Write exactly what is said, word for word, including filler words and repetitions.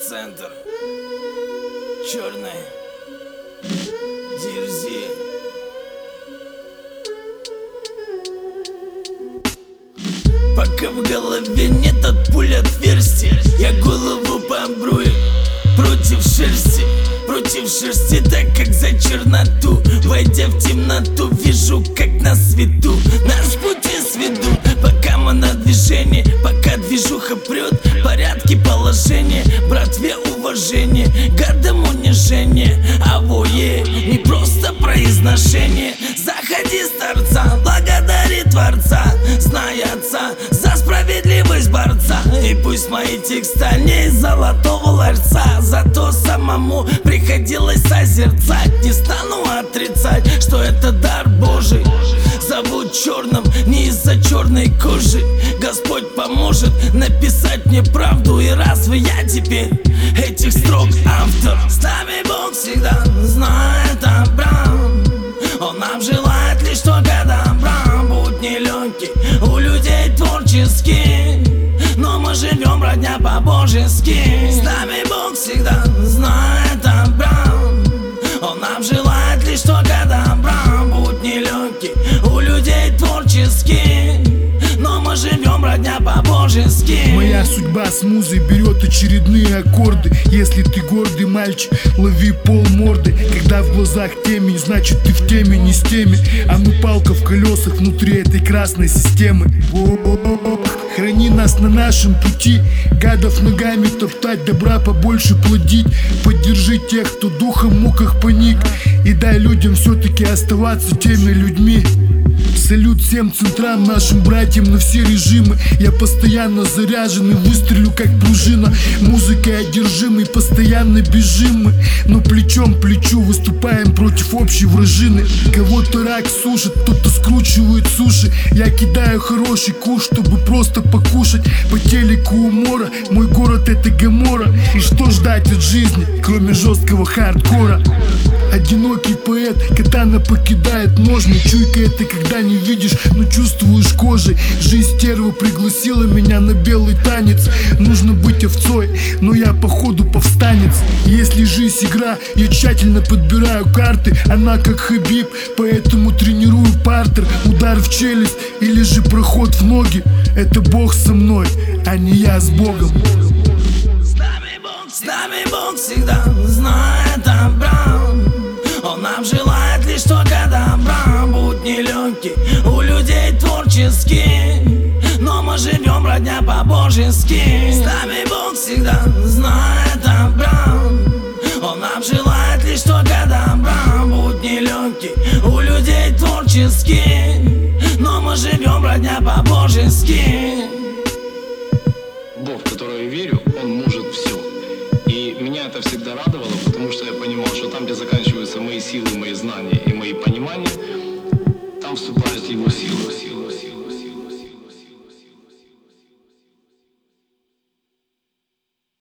центр. Черный ди эр зет. Пока в голове нет от пуль отверстия, я голову побрую против шерсти, против шерсти, так как за черноту. Войдя в темноту, вижу, как на свету наш пути сведут. Пока мы на движении, пока движуха прет, порядки положения, братве уважение, гадам унижение. Авое, не просто произношение. Заходи с торца, благодари Творца, знай Отца, за справедливость борца. И пусть мои текста не из золотого ларца, зато самому приходилось созерцать. Не стану отрицать, что это дар Божий. Зовут черным не из-за черной кожи. Господь поможет написать мне правду. И разве я теперь этих строк автор? С нами Бог всегда знает добра. Он нам желает лишь только добра. Будь нелегкий, у людей творческий, но мы живем, родня, по-божески. С нами Бог всегда знает добра. Он нам желает лишь только добра. Будь нелегкий, у людей творческий, но мы живем, родня, по-божески. Моя судьба с музой берет очередные аккорды. Если ты гордый мальчик, лови полморды. Когда в глазах темень, значит ты в теме, не с теми. А мы палка в колесах внутри этой красной системы. Храни нас на нашем пути, гадов ногами топтать, добра побольше плодить. Поддержи тех, кто духом в муках паник, и дай людям все-таки оставаться теми людьми. Салют всем центрам, нашим братьям на все режимы. Я постоянно заряжен и выстрелю как пружина. Музыкой одержимый, постоянно бежим мы, но плечом к плечу выступаем против общей вражины. Кого-то рак сушит, кто-то скручивает суши. Я кидаю хороший куш, чтобы просто покушать. По телеку умора, мой город это Гоморра. И что ждать от жизни, кроме жесткого хардкора? Одинокий поэт, катана покидает ножны. Чуйка это когда не видишь, но чувствуешь кожей. Жизнь стерва пригласила меня на белый танец. Нужно быть овцой, но я походу повстанец. Если жизнь игра, я тщательно подбираю карты. Она как Хабиб, поэтому тренирую партер. Удар в челюсть или же проход в ноги. Это Бог со мной, а не я с Богом. С нами Бог, с нами Бог всегда знает добра. Он нам желает лишь только добра. Будь нелегкий, у людей творческий, но мы живем, родня, по-божески. С нами Бог всегда знает добра. Он нам желает лишь только добра. Будь нелегкий, у людей творческий, но мы живем, родня, по-божески. Бог, в которого я верю, Он может все. И меня это всегда радовало, потому что я понимал, что там, где заканчиваются мои силы, мои знания и мои понимания, там вступает Его сила.